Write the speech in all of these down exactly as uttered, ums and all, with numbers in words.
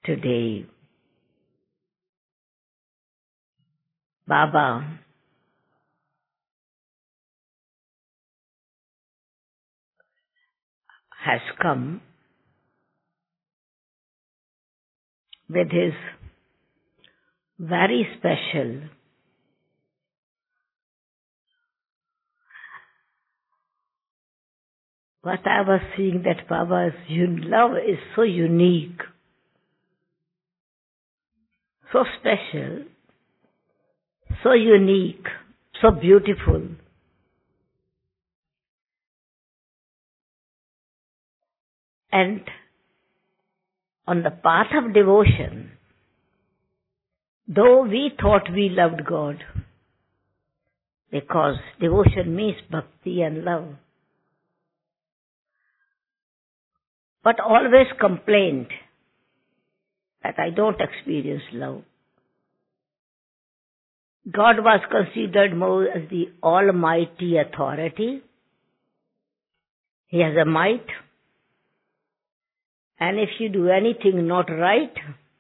today. Baba has come with his very special what I was seeing, that Baba's love is so unique, so special, so unique, so beautiful. And on the path of devotion, though we thought we loved God, because devotion means bhakti and love, but always complained that I don't experience love. God was considered more as the almighty authority. He has a might. And if you do anything not right,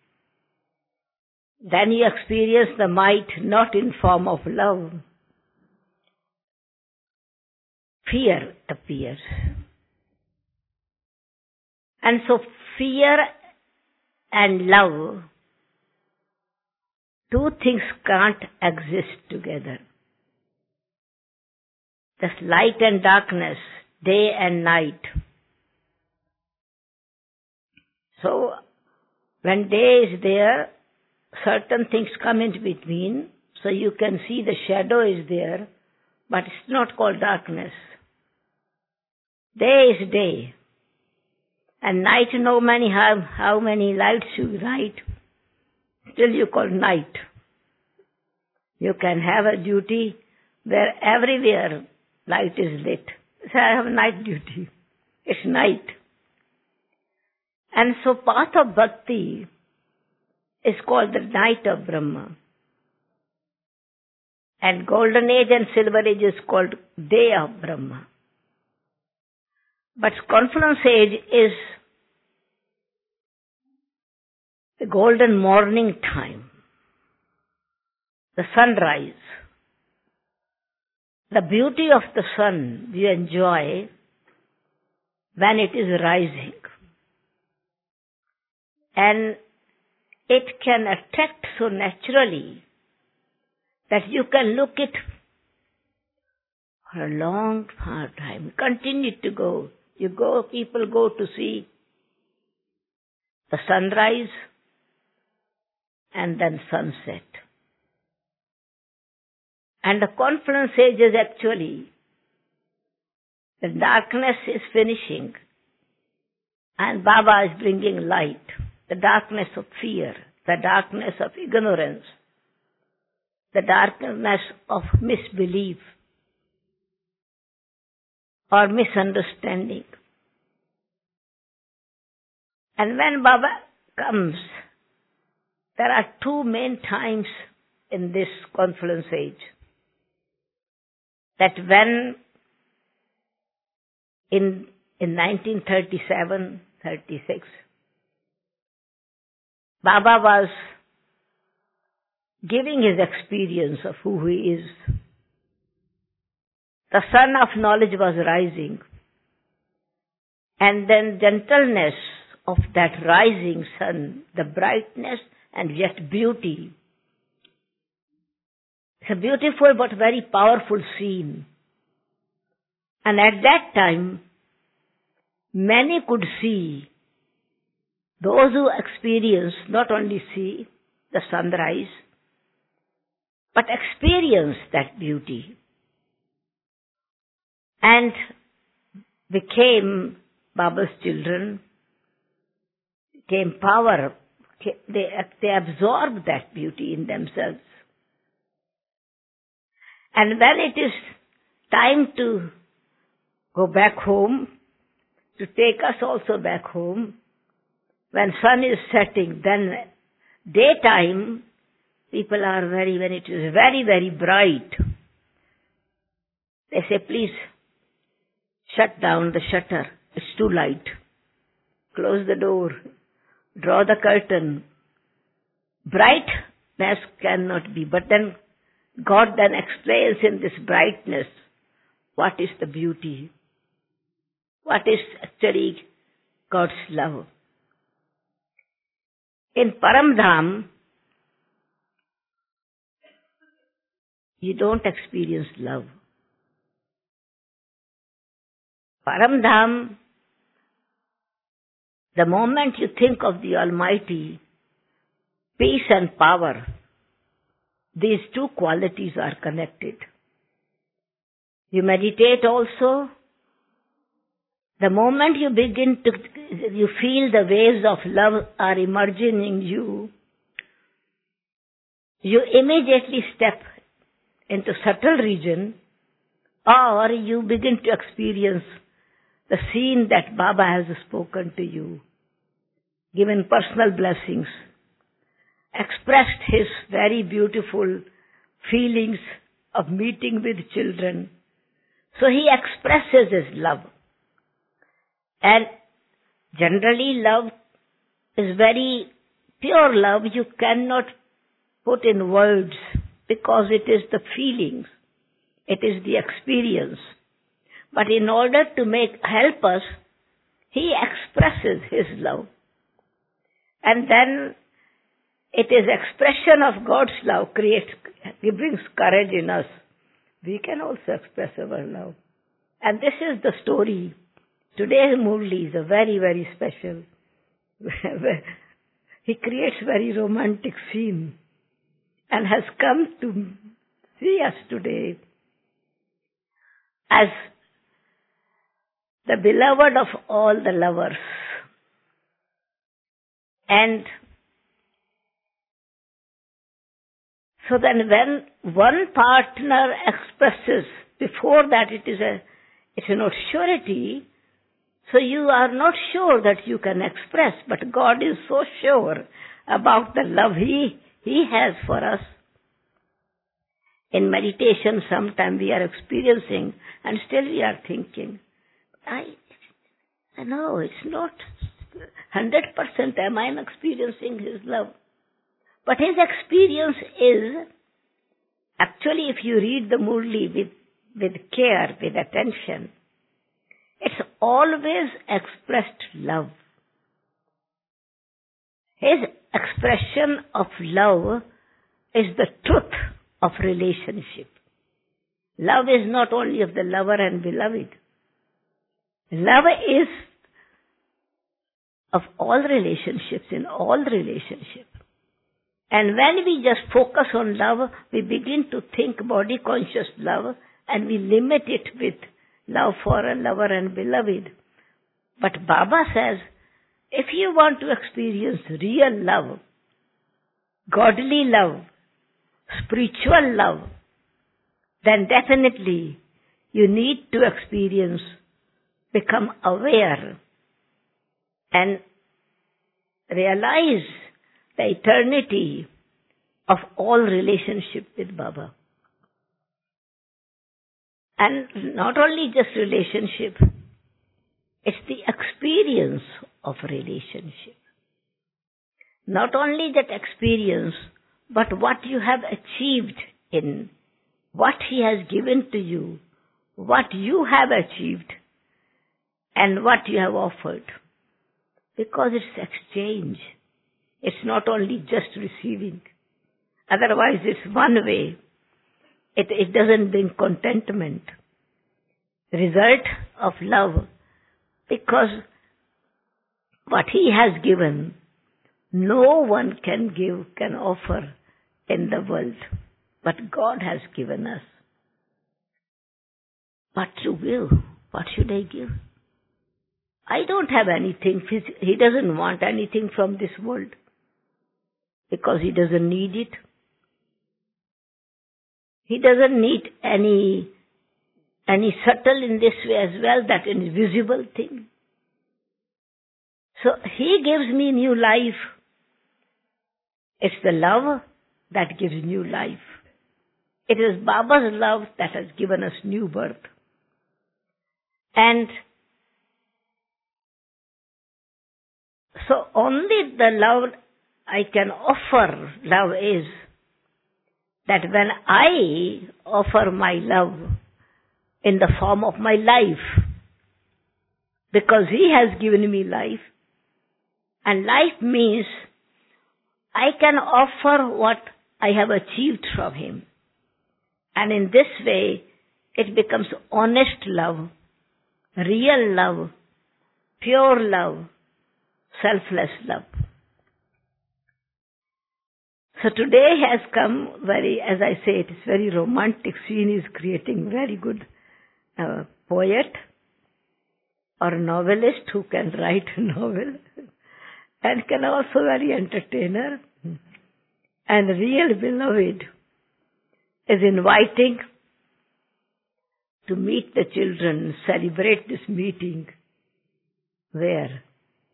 then you experience the might not in form of love. Fear appears. And so fear and love, two things can't exist together. There's light and darkness, day and night. So, when day is there, certain things come in between, so you can see the shadow is there, but it's not called darkness. Day is day. And night, no many how, how many lights you light, still you call night. You can have a duty where everywhere light is lit. So I have night duty. It's night. And so path of bhakti is called the night of Brahma. And golden age and silver age is called day of Brahma. But confluence age is the golden morning time, the sunrise. The beauty of the sun we enjoy when it is rising. And it can attract so naturally that you can look it for a long time, continue to go. You go, people go to see the sunrise and then sunset. And the confluence age is actually, the darkness is finishing and Baba is bringing light. The darkness of fear, the darkness of ignorance, the darkness of misbelief or misunderstanding. And when Baba comes, there are two main times in this confluence age. That when in, in nineteen thirty-seven thirty-six, Baba was giving his experience of who he is. The sun of knowledge was rising. And then gentleness of that rising sun, the brightness and yet beauty. It's a beautiful but very powerful scene. And at that time, many could see, those who experience, not only see the sunrise, but experience that beauty. And became Baba's children, became power. They, they absorbed that beauty in themselves. And when it is time to go back home, to take us also back home, when sun is setting, then daytime, people are very, when it is very, very bright, they say, please, shut down the shutter. It's too light. Close the door. draw the curtain. Brightness cannot be, but then God then explains in this brightness what is the beauty, what is actually God's love. In Paramdham, you don't experience love. Paramdham, the moment you think of the Almighty, peace and power, these two qualities are connected. You meditate also. The moment you begin to, you feel the waves of love are emerging in you, you immediately step into subtle region, or you begin to experience the scene that Baba has spoken to you, given personal blessings, expressed his very beautiful feelings of meeting with children. So he expresses his love. And generally love is very pure love. You cannot put in words because it is the feelings. It is the experience. But in order to make help us, he expresses his love. And then it is expression of God's love creates, he brings courage in us. We can also express our love. And this is the story. Today's Murli is a very, very special. He creates very romantic scene and has come to see us today as the beloved of all the lovers. And so then when one partner expresses, before that it is a, it's a not surety, so you are not sure that you can express, but God is so sure about the love He, He has for us. In meditation, sometimes we are experiencing and still we are thinking, I, I know it's not one hundred percent am I experiencing His love. But His experience is, actually if you read the Murli with, with care, with attention, it's always expressed love. His expression of love is the truth of relationship. Love is not only of the lover and beloved. Love is of all relationships, in all relationships. And when we just focus on love, we begin to think body-conscious love and we limit it with love for a lover and beloved. But Baba says, if you want to experience real love, godly love, spiritual love, then definitely you need to experience, become aware and realize the eternity of all relationship with Baba. And not only just relationship, it's the experience of relationship. Not only that experience, but what you have achieved in, what He has given to you, what you have achieved, and what you have offered. Because it's exchange. It's not only just receiving. Otherwise it's one way. It, it doesn't bring contentment. Result of love. Because what He has given, no one can give, can offer in the world. But God has given us. What to give? What should I give? I don't have anything. He doesn't want anything from this world. Because He doesn't need it. He doesn't need any, any subtle in this way as well, that invisible thing. So He gives me new life. It's the love that gives new life. It is Baba's love that has given us new birth. And So only the love I can offer love is that when I offer my love in the form of my life, because He has given me life, and life means I can offer what I have achieved from Him. And in this way, it becomes honest love, real love, pure love, selfless love. So today has come very, as I say, it is very romantic scene is creating very good uh, poet or novelist who can write a novel and can also very entertainer. And real beloved is inviting to meet the children, celebrate this meeting where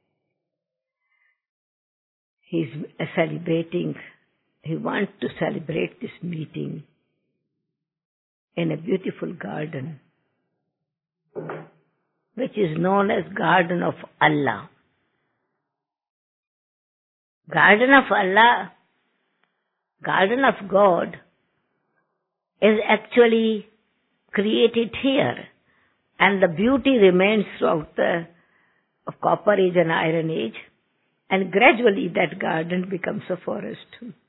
he's celebrating, he wants to celebrate this meeting in a beautiful garden, which is known as Garden of Allah. Garden of Allah, Garden of God, is actually created here, and the beauty remains throughout the of Copper Age and Iron Age, and gradually that garden becomes a forest.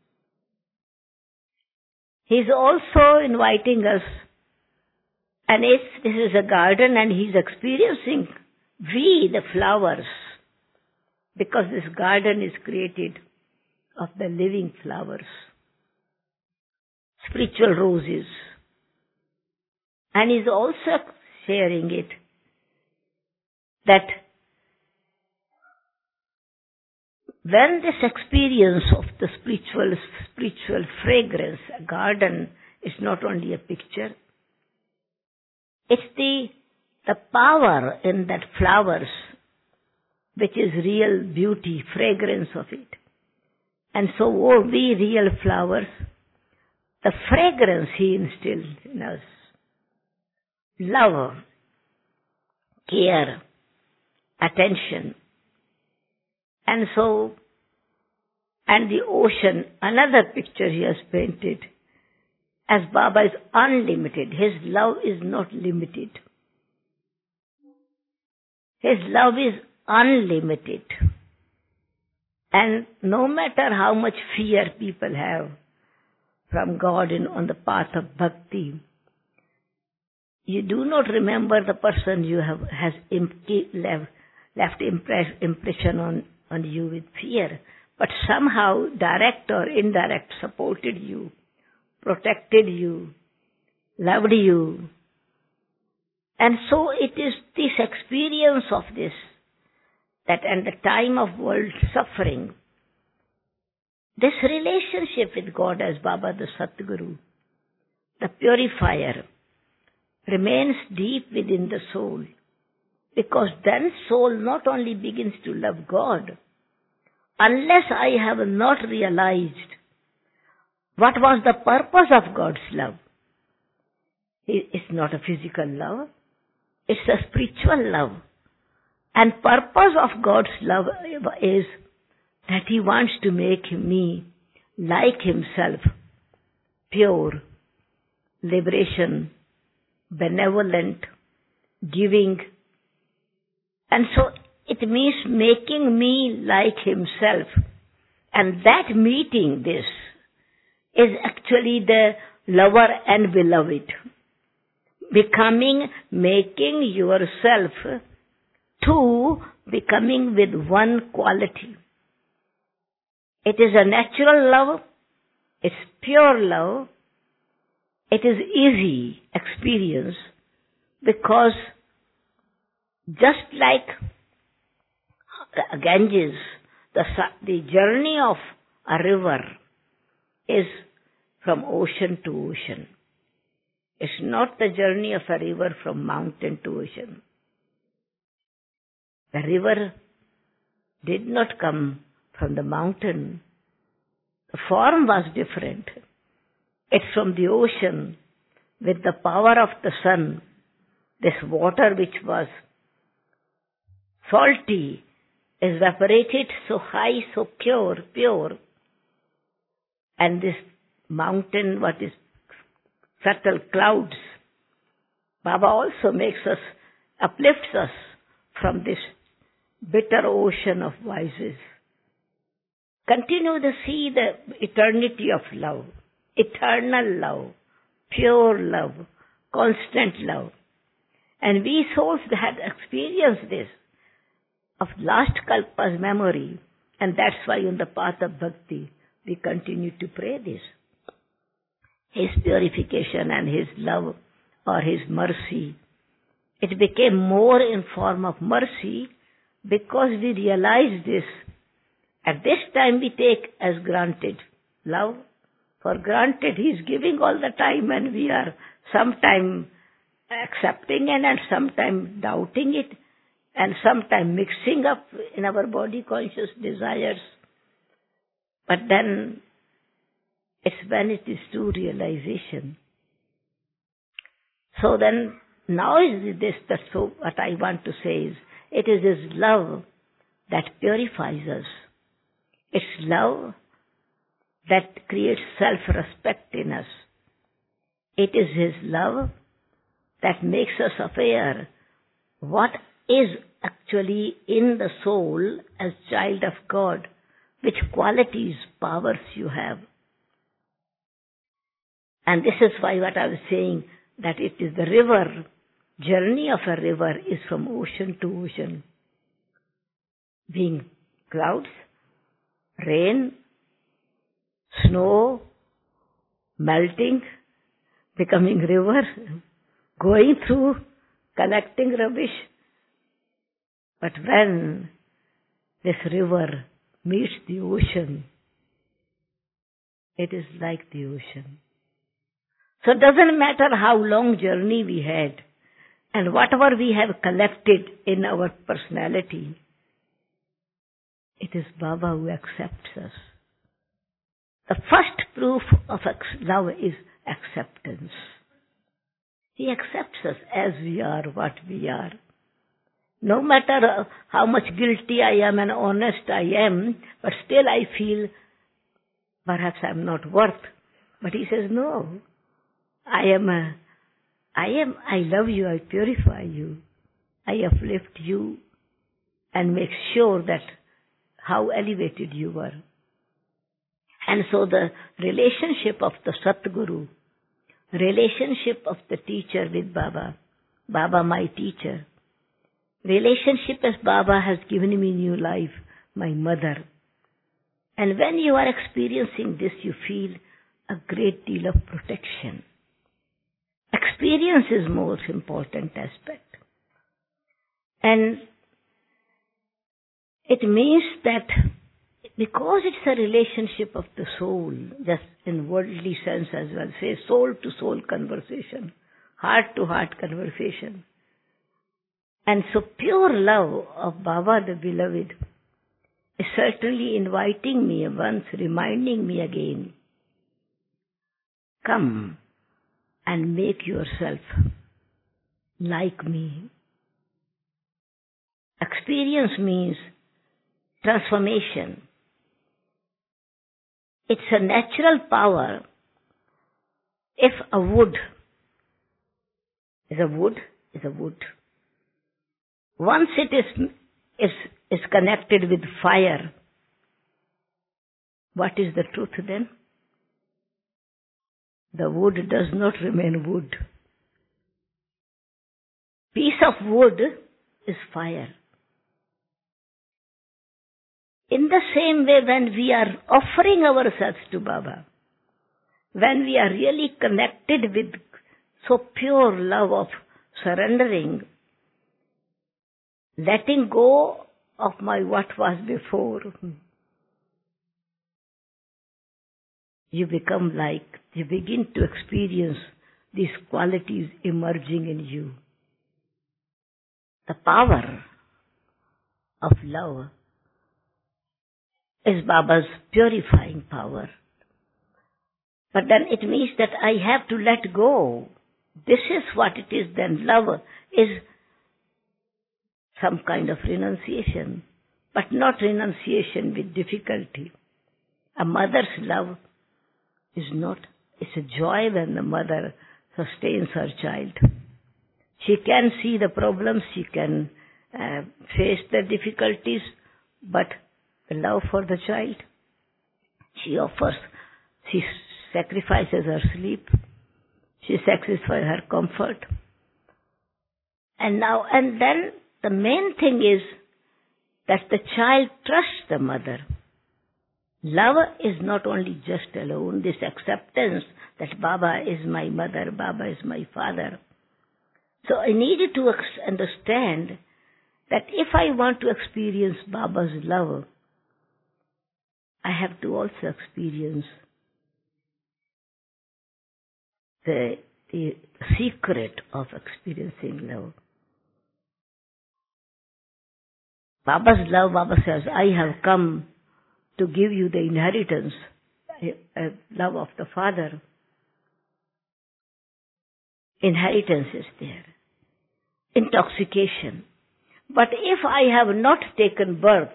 He's also inviting us, and if this is a garden and he's experiencing we, the flowers, because this garden is created of the living flowers, spiritual roses. And he's also sharing it that when this experience of the spiritual, spiritual fragrance, a garden is not only a picture, it's the, the power in that flowers, which is real beauty, fragrance of it. And so all we real flowers, the fragrance He instilled in us, love, care, attention. And so, and the ocean, another picture He has painted, as Baba is unlimited. His love is not limited. His love is unlimited. And no matter how much fear people have from God in, on the path of bhakti, you do not remember the person you have has imp- left, left impress, impression on, on you with fear, but somehow direct or indirect supported you, protected you, loved you. And so it is this experience of this, that at the time of world suffering, this relationship with God as Baba the Satguru, the purifier, remains deep within the soul, because then soul not only begins to love God, unless I have not realized what was the purpose of God's love. It's not a physical love, it's a spiritual love. And purpose of God's love is that He wants to make me like Himself, pure, liberation, benevolent, giving. And so it means making me like Himself. And that meeting this is actually the lover and beloved. Becoming, making yourself to becoming with one quality. It is a natural love, it's pure love, it is easy experience, because just like Ganges, the, the journey of a river is from ocean to ocean. It's not the journey of a river from mountain to ocean. The river did not come from the mountain. The form was different. It's from the ocean, with the power of the sun, this water which was salty, evaporated so high, so pure, pure. And this mountain, what is subtle clouds, Baba also makes us, uplifts us from this bitter ocean of vices. Continue to see the eternity of love, eternal love, pure love, constant love. And we souls had experienced this of last kalpa's memory, and that's why on the path of bhakti we continue to pray this. His purification and His love or His mercy, it became more in form of mercy because we realize this. At this time we take as granted love. For granted He is giving all the time, and we are sometime accepting it and sometime doubting it and sometime mixing up in our body conscious desires. But then it's when it is true realization. So then now is this, that's so what I want to say is, it is His love that purifies us. It's love that creates self-respect in us. It is His love that makes us aware what is actually in the soul as child of God, which qualities, powers you have. And this is why what I was saying, that it is the river, journey of a river is from ocean to ocean. Being clouds, rain, snow, melting, becoming river, going through, collecting rubbish. But when this river meets the ocean, it is like the ocean. So it doesn't matter how long journey we had and whatever we have collected in our personality, it is Baba who accepts us. The first proof of love is acceptance. He accepts us as we are, what we are. No matter how much guilty I am and honest I am, but still I feel perhaps I'm not worth. But He says, no, I am a, I am, I love you, I purify you, I uplift you and make sure that how elevated you were. And so the relationship of the Satguru, relationship of the teacher with Baba, Baba my teacher, relationship as Baba has given me new life, my mother. And when you are experiencing this, you feel a great deal of protection. Experience is most important aspect. And it means that because it's a relationship of the soul, just in worldly sense as well, say soul to soul conversation, heart to heart conversation. And so pure love of Baba the Beloved is certainly inviting me once, reminding me again, come and make yourself like me. Experience means transformation. It's a natural power. If a wood is a wood, is a wood. Once it is, is, is connected with fire, what is the truth then? The wood does not remain wood. Piece of wood is fire. In the same way, when we are offering ourselves to Baba, when we are really connected with so pure love of surrendering, letting go of my what was before, you become like, you begin to experience these qualities emerging in you. The power of love is Baba's purifying power. But then it means that I have to let go. This is what it is then. Love is some kind of renunciation. but not renunciation with difficulty. A mother's love is not, it's a joy when the mother sustains her child. She can see the problems, she can uh, face the difficulties, but the love for the child, she offers, she sacrifices her sleep, she sacrifices her comfort. And now, and then the main thing is that the child trusts the mother. Love is not only just alone, this acceptance that Baba is my mother, Baba is my father. So I needed to understand that if I want to experience Baba's love, I have to also experience the, the secret of experiencing love. Baba's love, Baba says, I have come to give you the inheritance, uh, love of the Father. Inheritance is there. Intoxication. But if I have not taken birth,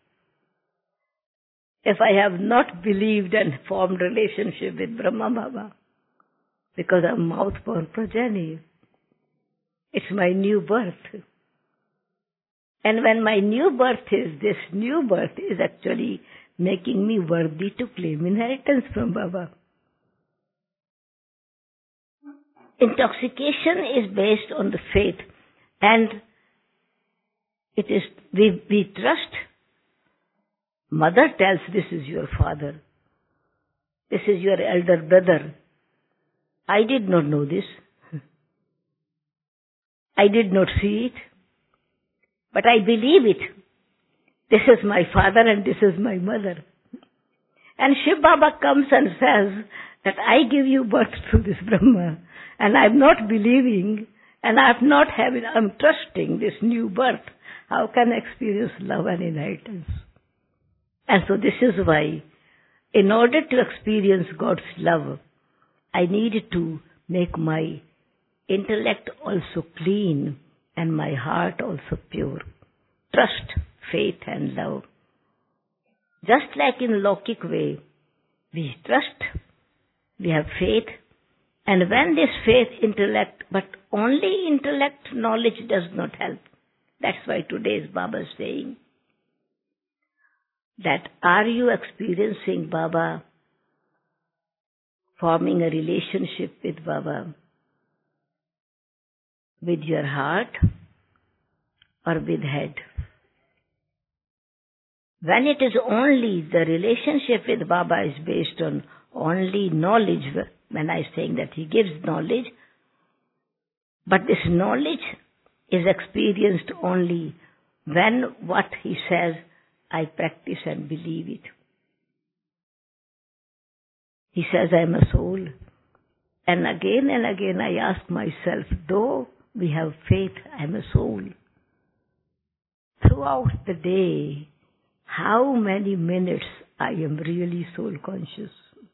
if I have not believed and formed relationship with Brahma Baba, because I'm mouth-born progeny, it's my new birth. And when my new birth is, this new birth is actually making me worthy to claim inheritance from Baba. Intoxication is based on the faith, and it is, we, we trust. Mother tells, this is your father. This is your elder brother. I did not know this. I did not see it. But I believe it. This is my father and this is my mother. And Shiv Baba comes and says that I give you birth through this Brahma, and I'm not believing, and I'm not having, I'm trusting this new birth. How can I experience love and inheritance? And so this is why, in order to experience God's love, I needed to make my intellect also clean and my heart also pure. Trust, faith and love. Just like in Lokik way, we trust, we have faith, and when this faith, intellect, but only intellect, knowledge does not help. That's why today's Baba is saying that are you experiencing Baba, forming a relationship with Baba, with your heart or with head? When it is only the relationship with Baba is based on only knowledge, when I am saying that he gives knowledge, but this knowledge is experienced only when what he says I practice and believe it. He says I am a soul. And again and again I ask myself, though we have faith, I am a soul. Throughout the day, how many minutes I am really soul conscious?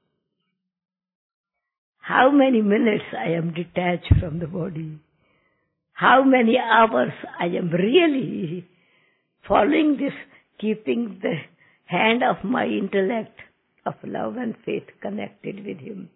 How many minutes I am detached from the body? How many hours I am really following this, keeping the hand of my intellect of love and faith connected with him?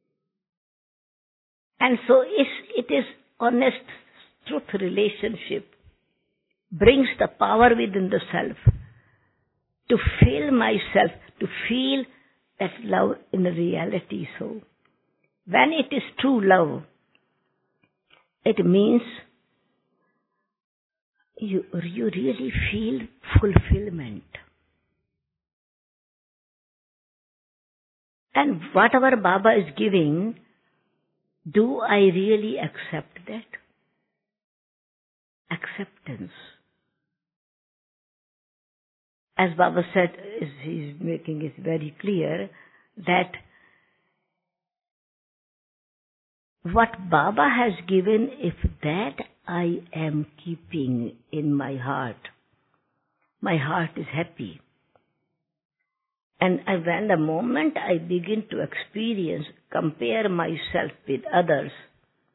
And so it is honest truth relationship brings the power within the self to feel myself, to feel that love in reality. So when it is true love, it means you, you really feel fulfillment. And whatever Baba is giving, do I really accept that? Acceptance. As Baba said, he's making it very clear that what Baba has given, if that I am keeping in my heart, my heart is happy. And I, when the moment I begin to experience, compare myself with others,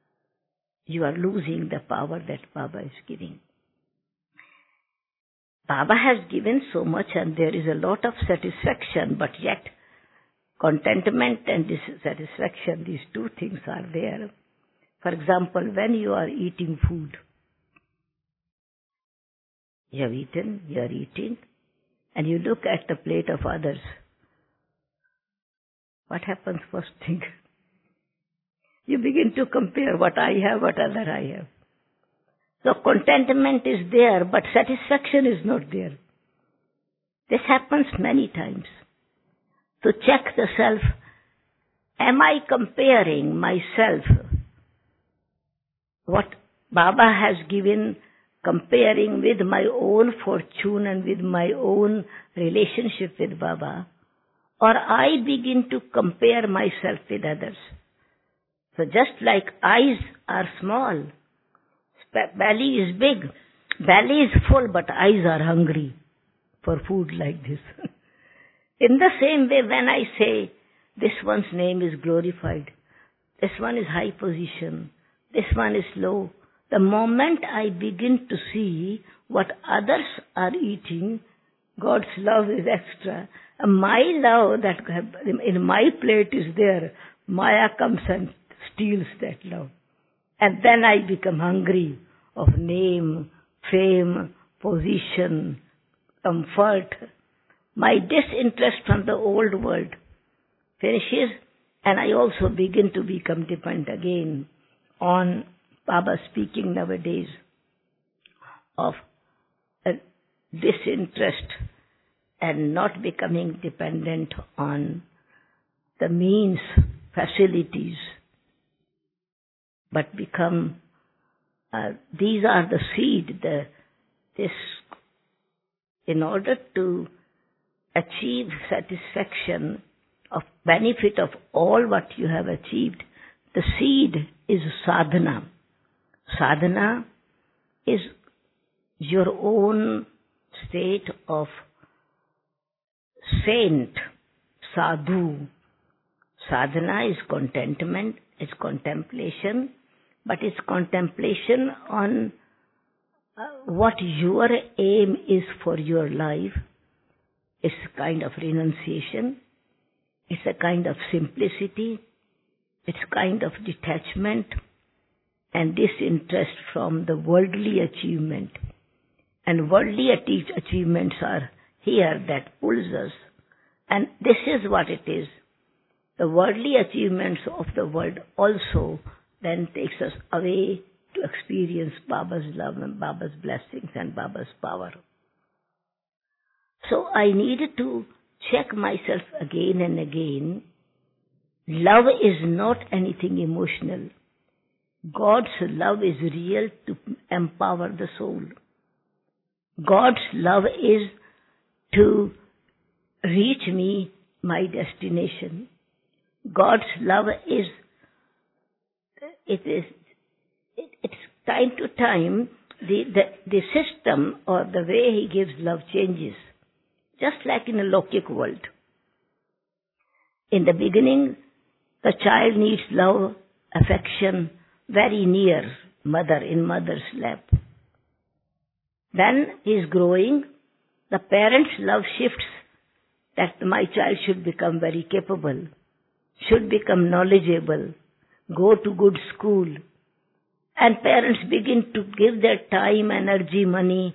you are losing the power that Baba is giving. Baba has given so much and there is a lot of satisfaction, but yet contentment and dissatisfaction, these two things are there. For example, when you are eating food, you have eaten, you are eating, and you look at the plate of others. What happens first thing? You begin to compare what I have, what other I have. So contentment is there, but satisfaction is not there. This happens many times. So check the self. Am I comparing myself, what Baba has given, comparing with my own fortune and with my own relationship with Baba? Or I begin to compare myself with others? So just like eyes are small, belly is big, belly is full, but eyes are hungry for food like this. In the same way, when I say, this one's name is glorified, this one is high position, this one is low, the moment I begin to see what others are eating, God's love is extra. And my love that in my plate is there, Maya comes and steals that love. And then I become hungry of name, fame, position, comfort. My disinterest from the old world finishes, and I also begin to become dependent again on Baba speaking nowadays of a disinterest and not becoming dependent on the means, facilities, but become, uh, these are the seed, the, this, in order to achieve satisfaction of benefit of all what you have achieved, the seed is sadhana. Sadhana is your own state of saint, sadhu. Sadhana is contentment, it's contemplation, but it's contemplation on uh, what your aim is for your life. It's a kind of renunciation, it's a kind of simplicity, it's a kind of detachment and disinterest from the worldly achievement. And worldly achievements are here that pulls us. And this is what it is. The worldly achievements of the world also then takes us away to experience Baba's love and Baba's blessings and Baba's power. So I needed to check myself again and again. Love is not anything emotional. God's love is real to empower the soul. God's love is to reach me my destination. God's love is, it is, it, it's time to time, the, the, the system or the way He gives love changes. Just like in a Lokik world. In the beginning, the child needs love, affection, very near mother, in mother's lap. Then he is growing, the parent's love shifts, that my child should become very capable, should become knowledgeable, go to good school. And parents begin to give their time, energy, money,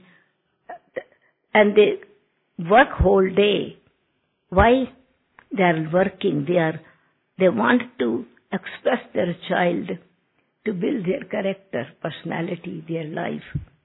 and they work whole day. Why? They are working, they are, they want to express their child, to build their character, personality, their life.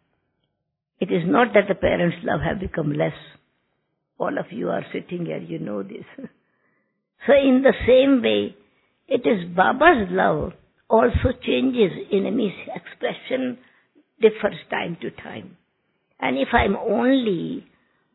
It is not that the parents' love have become less. All of you are sitting here, you know this. So in the same way, it is Baba's love also changes in its expression, differs time to time. And if I'm only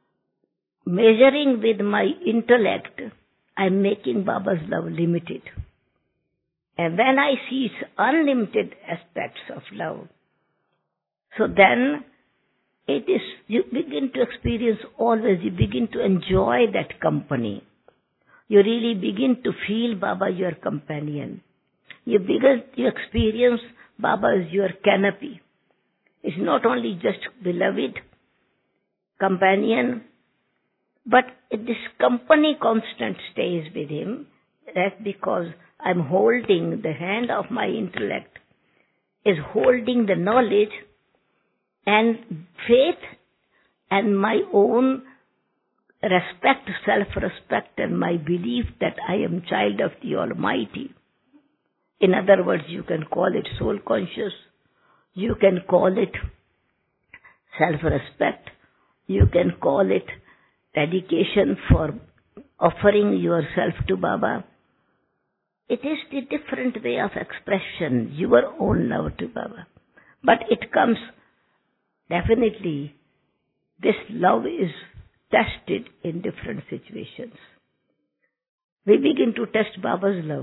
measuring with my intellect, I'm making Baba's love limited. And when I see its unlimited aspects of love, so then it is, you begin to experience always, you begin to enjoy that company. You really begin to feel Baba your companion. You begin to experience Baba as your canopy. It's not only just beloved, companion, but this company constant stays with him. That's because I'm holding the hand of my intellect, is holding the knowledge and faith and my own respect, self-respect, and my belief that I am child of the Almighty. In other words, you can call it soul conscious, you can call it self-respect, you can call it dedication for offering yourself to Baba. It is the different way of expression, your own love to Baba. But it comes, definitely, this love is tested in different situations. We begin to test Baba's love.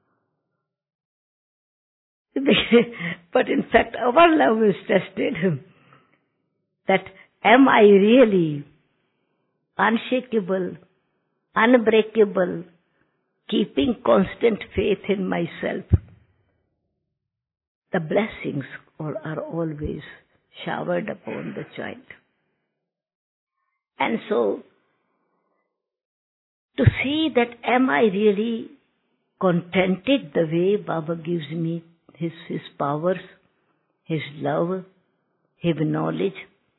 But in fact, our love is tested. That am I really unshakable, unbreakable, keeping constant faith in myself? The blessings are always showered upon the child. And so, to see that am I really contented the way Baba gives me his, his powers, his love, his knowledge,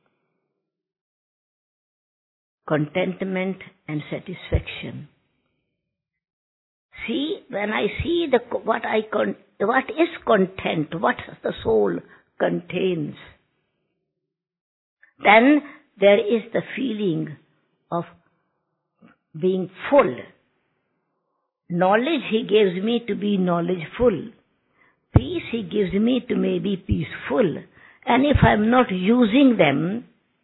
contentment and satisfaction. See, when I see the what I con, what is content, what the soul contains, then there is the feeling of being full. Knowledge he gives me to be knowledgeful. Peace he gives me to may be peaceful. And if I am not using them,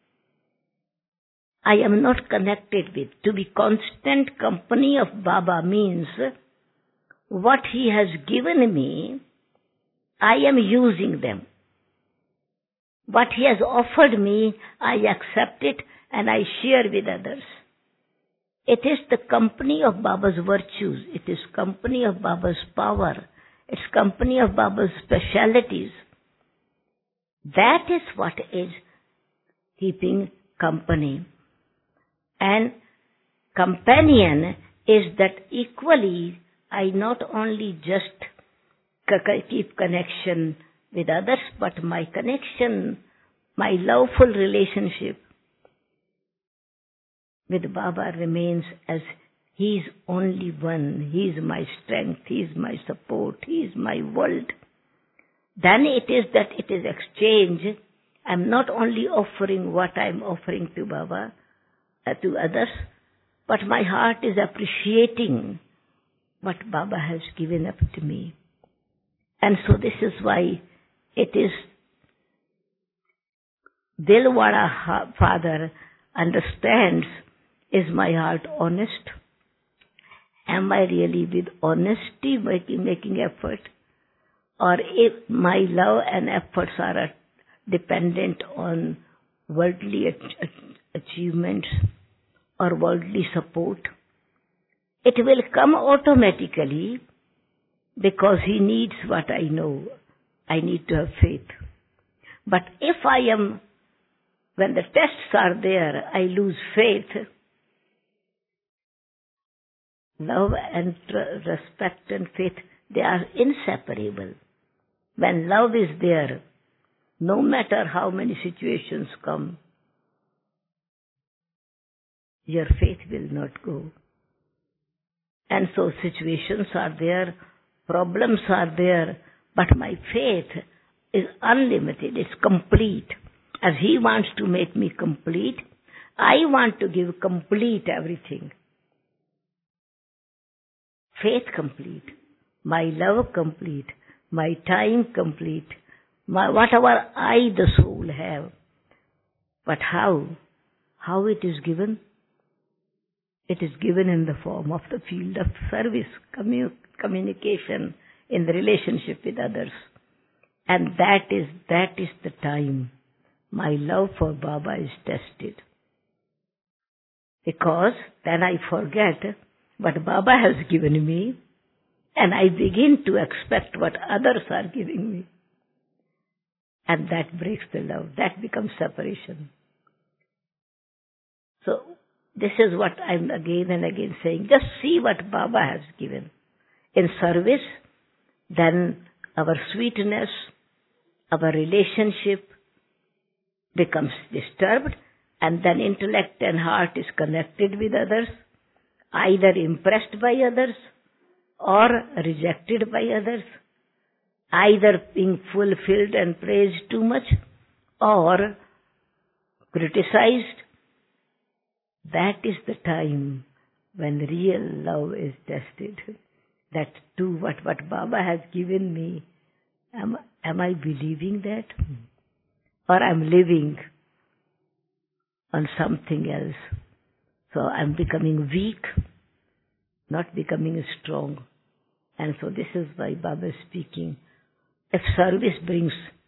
I am not connected with. To be constant company of Baba means what he has given me, I am using them. What he has offered me, I accept it and I share with others. It is the company of Baba's virtues. It is company of Baba's power. It's company of Baba's specialities. That is what is keeping company. And companion is that equally I not only just keep connection with others, but my connection, my loveful relationship with Baba remains as he is only one. He is my strength, he is my support, he is my world. Then it is that it is exchange. I am not only offering what I am offering to Baba, uh, to others, but my heart is appreciating what Baba has given up to me. And so this is why it is Dilwara Father understands, is my heart honest? Am I really with honesty making, making effort? Or if my love and efforts are dependent on worldly ach- achievements or worldly support, it will come automatically because he needs what I know. I need to have faith. But if I am, when the tests are there, I lose faith, love and tr- respect and faith, they are inseparable. When love is there, no matter how many situations come, your faith will not go. And so situations are there, problems are there, but my faith is unlimited, it's complete. As he wants to make me complete, I want to give complete everything. Faith complete, my love complete, my time complete, my, whatever I, the soul, have. But how? How it is given? It is given in the form of the field of service, commu- communication, in the relationship with others. And that is, that is the time my love for Baba is tested. Because then I forget what Baba has given me, and I begin to expect what others are giving me. And that breaks the love. That becomes separation. So this is what I'm again and again saying. Just see what Baba has given. In service, then our sweetness, our relationship becomes disturbed, and then intellect and heart is connected with others, either impressed by others or rejected by others, either being fulfilled and praised too much or criticized. That is the time when real love is tested. That too, what, what Baba has given me, am, am I believing that? Or I'm living on something else. So I'm becoming weak, not becoming strong. And so this is why Baba is speaking. If service brings,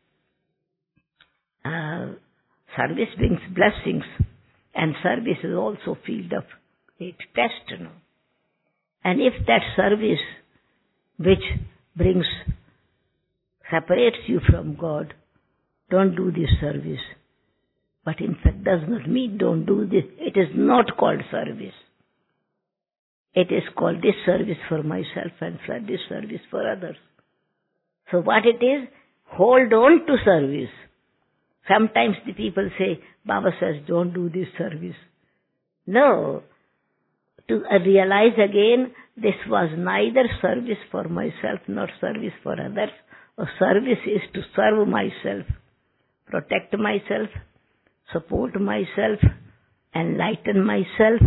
uh, service brings blessings, and service is also field of great test, no? And if that service which brings, separates you from God, don't do this service. But in fact does not mean don't do this. It is not called service. It is called this service for myself and this service for others. So what it is, hold on to service. Sometimes the people say, Baba says, don't do this service. No. To realize again, this was neither service for myself nor service for others. Or service is to serve myself, protect myself, support myself, enlighten myself,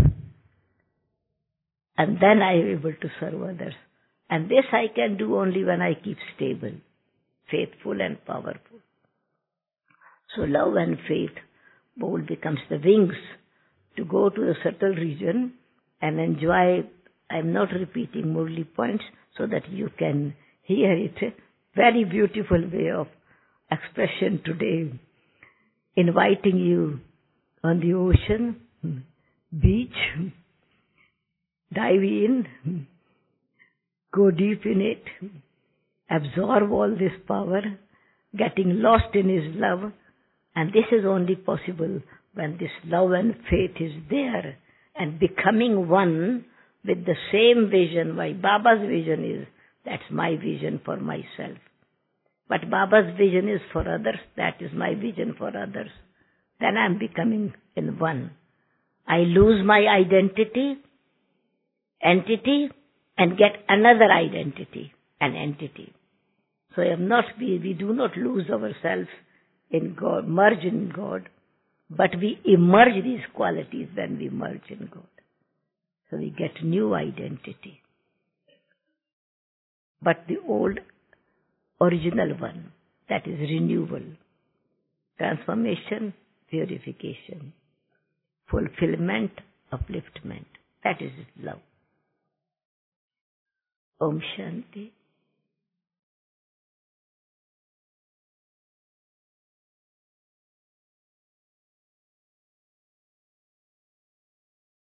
and then I am able to serve others. And this I can do only when I keep stable, faithful and powerful. So love and faith both becomes the wings to go to the subtle region and enjoy. I'm not repeating Murli points so that you can hear it. Very beautiful way of expression today. Inviting you on the ocean, beach, dive in, go deep in it, absorb all this power, getting lost in His love. And this is only possible when this love and faith is there and becoming one with the same vision. Why Baba's vision is, that's my vision for myself. But Baba's vision is for others, that is my vision for others. Then I'm becoming in one. I lose my identity, entity, and get another identity, an entity. So I am not, we, we do not lose ourselves in God, merge in God, but we emerge these qualities when we merge in God. So we get new identity. But the old original one, that is renewal, transformation, purification, fulfillment, upliftment. That is love. Om Shanti.